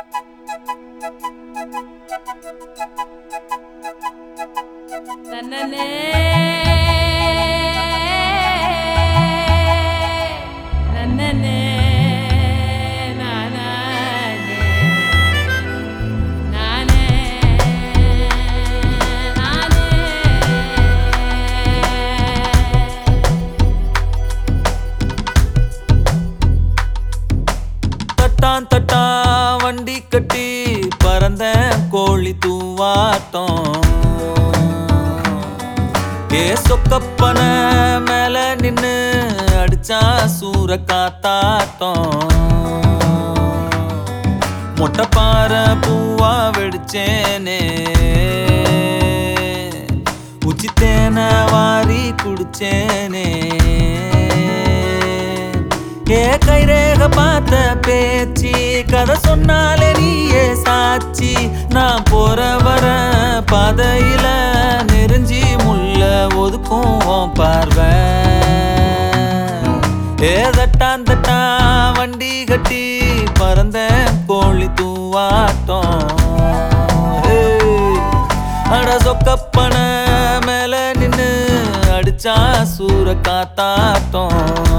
தட்டான் தட்டான் வண்டி கட்டி பறந்த கோழி தூவாட்டம் சொக்கப்பன மேல நின்னு அடிச்சா சூற காத்தாட்டம் மொட்டைப்பாற பூவா வெடிச்சேனே உச்சி தேன வாரி குடிச்சேனே கைரேக பார்த்த பேச்சு கதை சொன்னாலே நீயே சாட்சி நான் போற வர பாதையில நெருஞ்சி முள்ள ஒதுக்கும் பார்வை தட்டான் தட்டான் வண்டி கட்டி பறந்த கோழி தூவாட்டம் அட சொக்கப்பன மேல நின்னு அடிச்சா சூற காத்தாட்டம்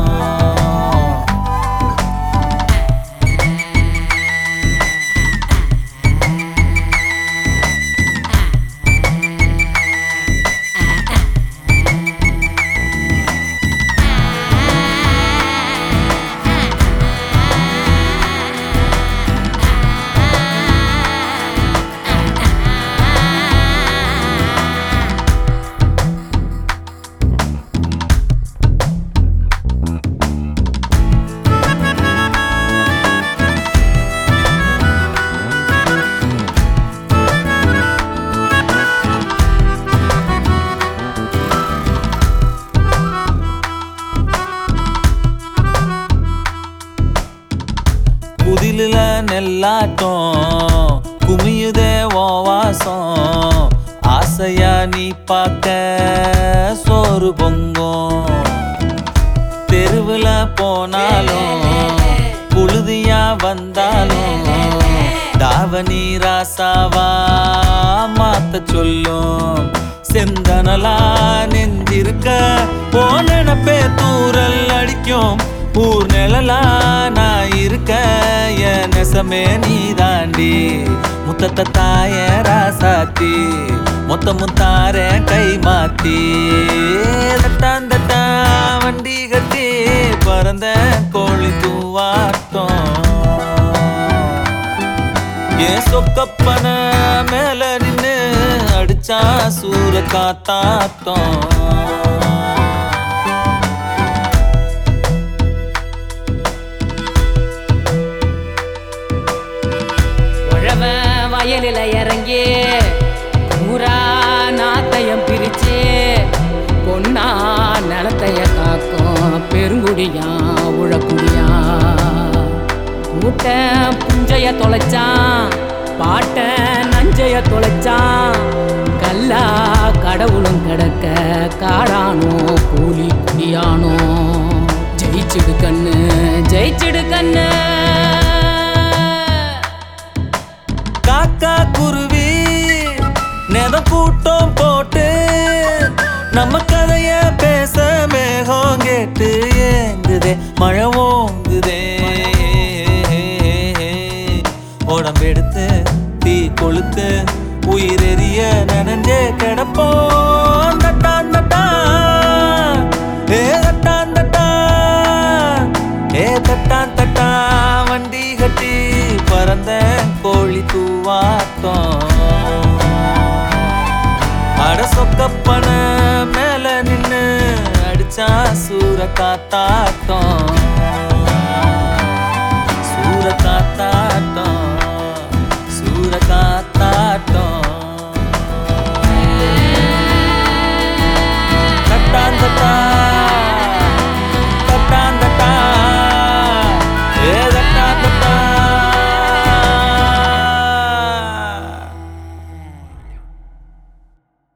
குதில நெல்லாட்டம் குமியுதே வாசம் ஆசையா நீ பார்க்க சோறு பொங்கும் தெருவுல போனாலும் புழுதியா வந்தாலும் தாவணி ராசாவா மாத்த சொல்லும் செந்தனலா நெஞ்சிருக்க போனப்பே தூரல் அடிக்கும் ஊர் நிழலா நான் இருக்க என் நெசமே நீ தாண்டி முத்தத்தை தாய ராசாத்தி மொத்த முத்தார கை மாத்தி தட்டான் தட்டான் வண்டி கட்டி பறந்த கோழி தூவாட்டம் சொக்கப்பன மேல நின்னு அடிச்சா சூற காத்தாட்டம் வயலில இறங்கி ஊரா நாத்தையம் பிரிச்சு பொன்னா நிலத்தைய காக்கும் பெருங்குடியா உழக்குடியா கூட்ட புஞ்சைய தொலைச்சான் பாட்ட நஞ்சைய தொலைச்சான் கல்லா கடவுளும் கிடக்க காடானோ கூலி குடியானோ ஜெயிச்சிடு கண்ணு ஜெயிச்சிடு கண்ணு காக்கா குருவி நெதம் கூட்டம் போட்டு நம்ம கதைய பேச மேகம் கேட்டு ஏங்குதே மழை ஓங்குதே உடம்பெடுத்து தீ கொளுத்து உயிரெறிய நனைஞ்சே கிடப்போம் தட்டான் தட்டான் தட்டான் தட்டான் தட்டான் தட்டான் வண்டி கட்டி பறந்த கோழி தூவாட்டம் அட சொக்கப்பன மேல நின்னு அடிச்சா சூற காத்தாட்டம் சூற காத்தா